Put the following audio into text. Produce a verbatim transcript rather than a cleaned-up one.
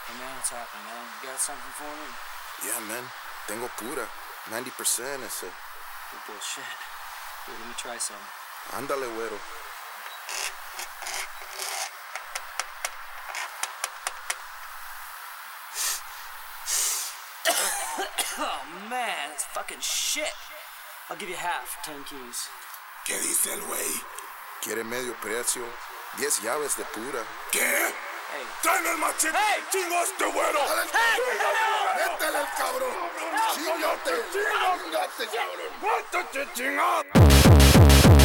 Hey man, what's happening, man? You got something for me? Yeah, man. Tengo pura. ninety percent ese. Good bullshit. Here, let me try some. Ándale, güero. Oh man, it's fucking shit. I'll give you half, ten keys. ¿Qué dice el güey? Quiere medio precio. Diez llaves de pura. ¿Qué? Hey. ¡Traen el machete! Hey. ¡Chingo este güero! Hey. ¡Métele el cabrón! ¡Chingate! ¡Chingate, cabrón! ¡Métete, chingado!